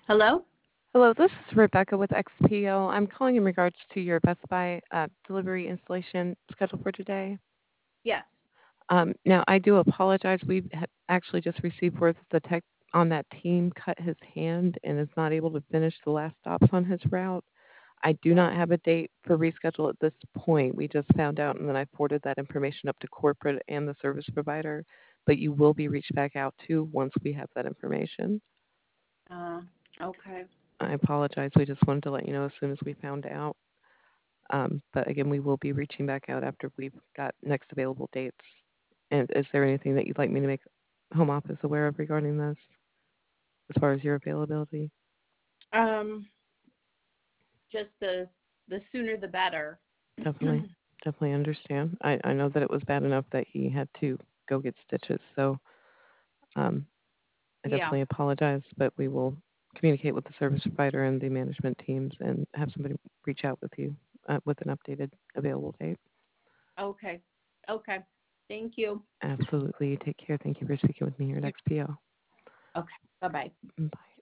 Hello? Hello, this is Rebecca with XPO. I'm calling in regards to your Best Buy delivery installation scheduled for today. Yes. Now, I do apologize. We actually just received word that the tech on that team cut his hand and is not able to finish the last stops on his route. I do not Oh, have a date for reschedule at this point. We just found out, and then I forwarded that information up to corporate and the service provider. But you will be reached back out to once we have that information. uh, okay. I apologize. We just wanted to let you know as soon as we found out. But again, we will be reaching back out after we've got next available dates. And is there anything that you'd like me to make home office aware of regarding this as far as your availability? Um, just the sooner the better. Definitely, definitely understand. I know that it was bad enough that he had to go get stitches. So um, I Yeah. definitely apologize, but we will communicate with the service provider and the management teams and have somebody reach out with you with an updated available date. Okay. Okay. Thank you. Absolutely. Take care. Thank you for speaking with me here at You XPO. okay. Bye-bye. Bye.